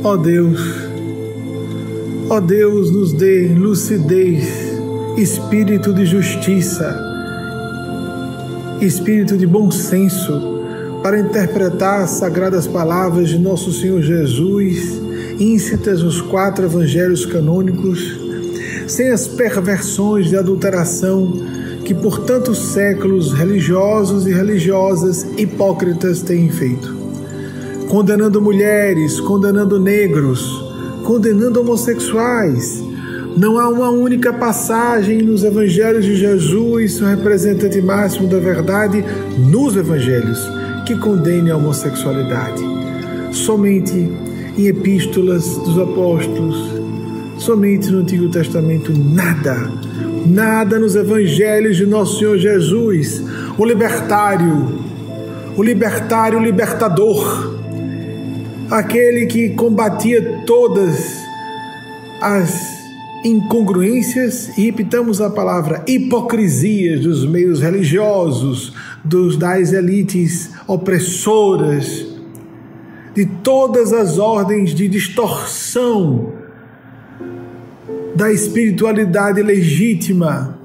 Ó Deus, nos dê lucidez, espírito de justiça, espírito de bom senso, para interpretar as sagradas palavras de nosso Senhor Jesus, íncitas nos 4 evangelhos canônicos, sem as perversões de adulteração que por tantos séculos religiosos e religiosas hipócritas têm feito, condenando mulheres, condenando negros, condenando homossexuais. Não há uma única passagem nos evangelhos de Jesus, o representante máximo da verdade, nos evangelhos, que condene a homossexualidade. Somente em epístolas dos apóstolos, somente no Antigo Testamento, nada nos evangelhos de nosso Senhor Jesus, o libertador, aquele que combatia todas as incongruências, e repitamos a palavra, hipocrisias dos meios religiosos, das elites opressoras, de todas as ordens de distorção da espiritualidade legítima.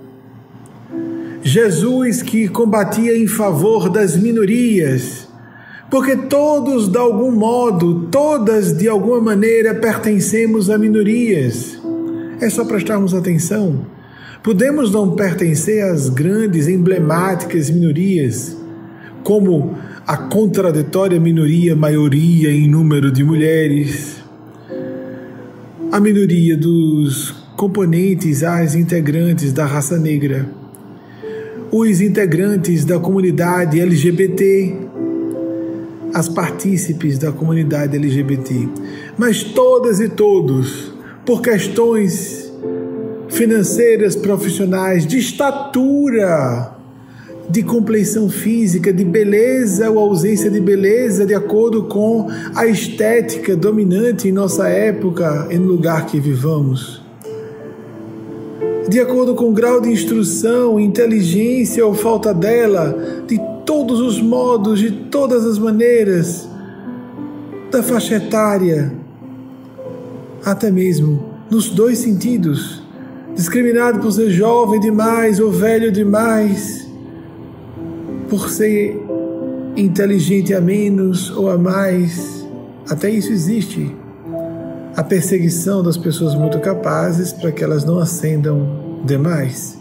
Jesus que combatia em favor das minorias, porque todos de algum modo, todas de alguma maneira pertencemos a minorias. É só prestarmos atenção. Podemos não pertencer às grandes, emblemáticas minorias, como a contraditória minoria, maioria em número de mulheres, a minoria dos componentes, as integrantes da raça negra, os integrantes da comunidade LGBT, as partícipes da comunidade LGBT, mas todas e todos, por questões financeiras, profissionais, de estatura, de compleição física, de beleza ou ausência de beleza, de acordo com a estética dominante em nossa época e no lugar que vivamos, de acordo com o grau de instrução, inteligência ou falta dela, de todos os modos, de todas as maneiras, da faixa etária, até mesmo nos 2 sentidos, discriminado por ser jovem demais ou velho demais, por ser inteligente a menos ou a mais. Até isso existe. A perseguição das pessoas muito capazes para que elas não ascendam demais.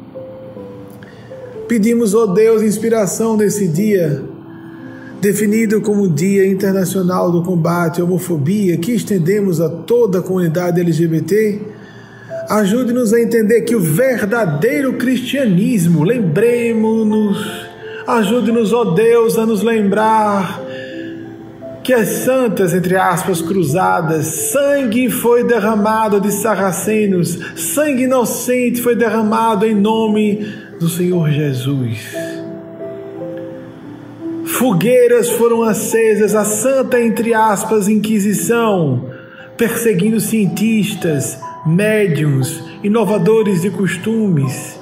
Pedimos, ó Deus, inspiração nesse dia, definido como Dia Internacional do Combate à Homofobia, que estendemos a toda a comunidade LGBT. Ajude-nos a entender que o verdadeiro cristianismo, lembremos-nos, ajude-nos, ó Deus, a nos lembrar que as santas, entre aspas, cruzadas, sangue foi derramado de sarracenos, sangue inocente foi derramado em nome do Senhor Jesus. Fogueiras foram acesas, a santa, entre aspas, Inquisição, perseguindo cientistas, médiuns, inovadoras de costumes.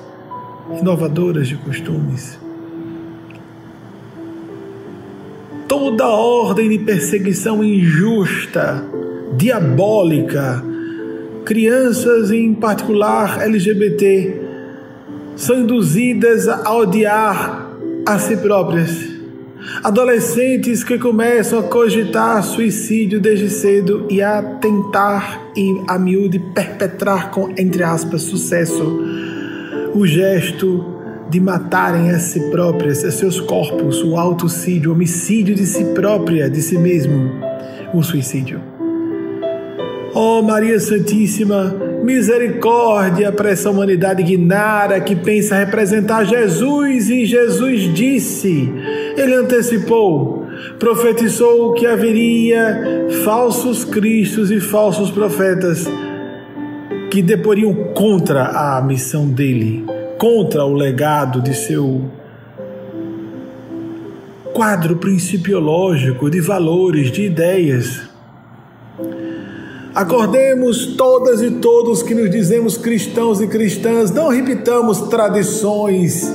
Toda ordem de perseguição injusta, diabólica, crianças em particular LGBT, são induzidas a odiar a si próprias. Adolescentes que começam a cogitar suicídio desde cedo e a tentar e a miúde perpetrar com, entre aspas, sucesso, o gesto de matarem a si próprias, a seus corpos, o autocídio, o homicídio de si própria, de si mesmo, o suicídio. Ó Maria Santíssima, misericórdia para essa humanidade ignara que pensa representar Jesus, e Jesus disse, ele antecipou, profetizou que haveria falsos cristos e falsos profetas que deporiam contra a missão dele, contra o legado de seu quadro principiológico de valores, de ideias. Acordemos todas e todos que nos dizemos cristãos e cristãs, não repitamos tradições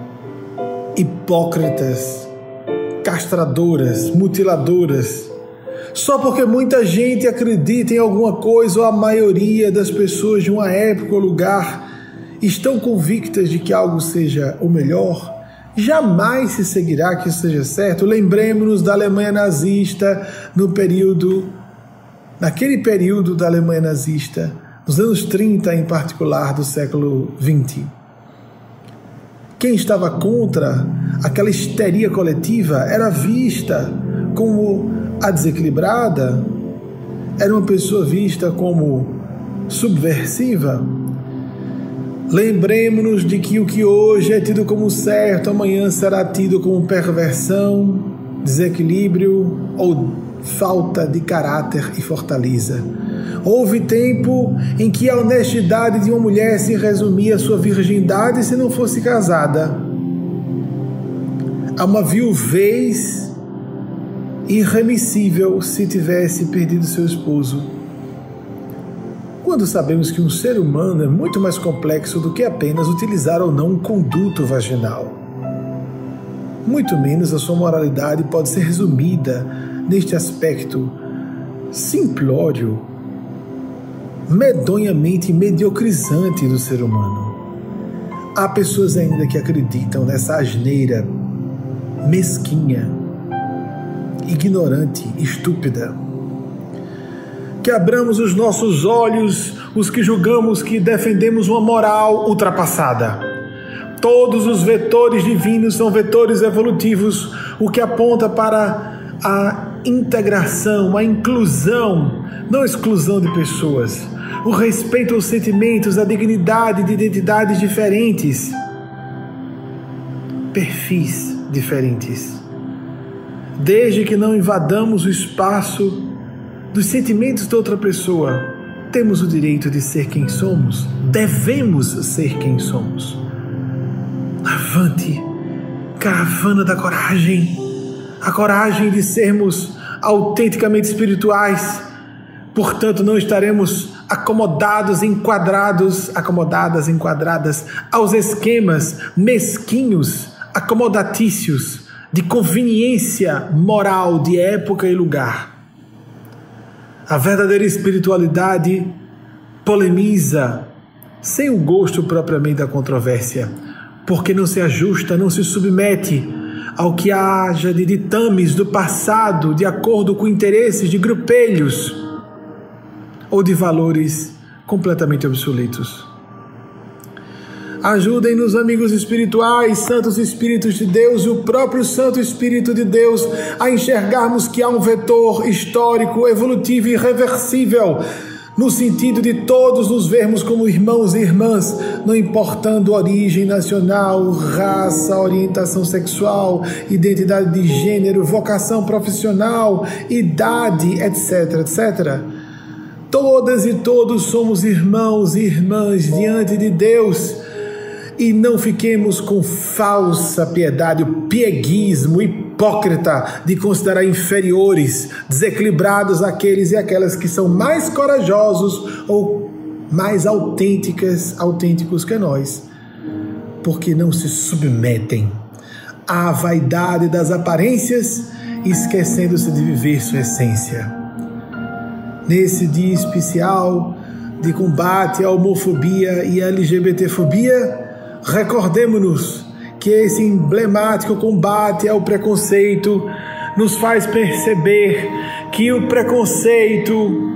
hipócritas, castradoras, mutiladoras, Só porque muita gente acredita em alguma coisa, ou a maioria das pessoas de uma época ou lugar estão convictas de que algo seja o melhor, jamais se seguirá que isso seja certo. Lembremos-nos da Alemanha nazista naquele período da Alemanha nazista, nos anos 30 em particular do século XX. Quem estava contra aquela histeria coletiva era vista como a desequilibrada, era uma pessoa vista como subversiva. Lembremos-nos de que o que hoje é tido como certo, amanhã será tido como perversão, desequilíbrio ou falta de caráter e fortaleza. Houve tempo em que a honestidade de uma mulher se resumia à sua virgindade se não fosse casada. A uma viuvez irremissível se tivesse perdido seu esposo. Quando sabemos que um ser humano é muito mais complexo do que apenas utilizar ou não um conduto vaginal. Muito menos a sua moralidade pode ser resumida neste aspecto simplório, medonhamente mediocrizante do ser humano. Há pessoas ainda que acreditam nessa asneira mesquinha, ignorante, estúpida. Que abramos os nossos olhos, os que julgamos que defendemos uma moral ultrapassada. Todos os vetores divinos são vetores evolutivos, o que aponta para a integração, a inclusão, não a exclusão de pessoas, o respeito aos sentimentos, a dignidade de identidades diferentes, perfis diferentes. Desde que não invadamos o espaço dos sentimentos de outra pessoa, temos o direito de ser quem somos, devemos ser quem somos. Avante, caravana da coragem, a coragem de sermos autenticamente espirituais, portanto não estaremos acomodadas, enquadradas aos esquemas mesquinhos, acomodatícios, de conveniência moral de época e lugar. A verdadeira espiritualidade polemiza sem o gosto propriamente da controvérsia, porque não se ajusta, não se submete ao que haja de ditames do passado de acordo com interesses de grupelhos ou de valores completamente obsoletos. Ajudem-nos, amigos espirituais, santos espíritos de Deus e o próprio Santo Espírito de Deus a enxergarmos que há um vetor histórico, evolutivo e irreversível, no sentido de todos nos vermos como irmãos e irmãs, não importando origem nacional, raça, orientação sexual, identidade de gênero, vocação profissional, idade, etc., etc. Todas e todos somos irmãos e irmãs diante de Deus. E não fiquemos com falsa piedade, o pieguismo hipócrita de considerar inferiores, desequilibrados aqueles e aquelas que são mais corajosos ou mais autênticos que nós, porque não se submetem à vaidade das aparências, esquecendo-se de viver sua essência. Nesse dia especial de combate à homofobia e à LGBTfobia, recordemos-nos que esse emblemático combate ao preconceito nos faz perceber que o preconceito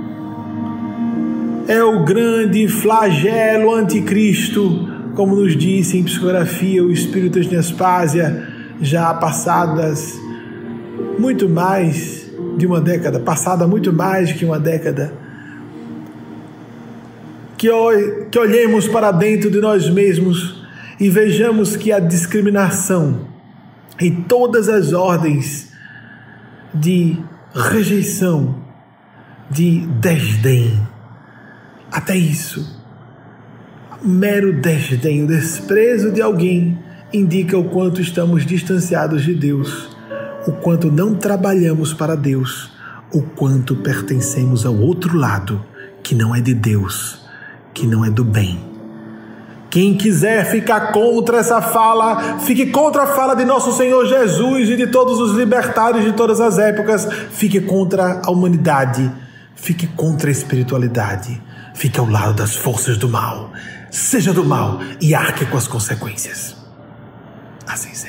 é o grande flagelo anticristo, como nos disse em psicografia o Espírito de Aspásia, já passadas muito mais de uma década, passada muito mais de que uma década. Que olhemos para dentro de nós mesmos e vejamos que a discriminação e todas as ordens de rejeição, de desdém, até isso, mero desdém, o desprezo de alguém indica o quanto estamos distanciados de Deus, o quanto não trabalhamos para Deus, o quanto pertencemos ao outro lado, que não é de Deus, que não é do bem, Quem quiser ficar contra essa fala, fique contra a fala de nosso Senhor Jesus e de todos os libertários de todas as épocas. Fique contra a humanidade, fique contra a espiritualidade, fique ao lado das forças do mal. Seja do mal e arque com as consequências. Assim seja.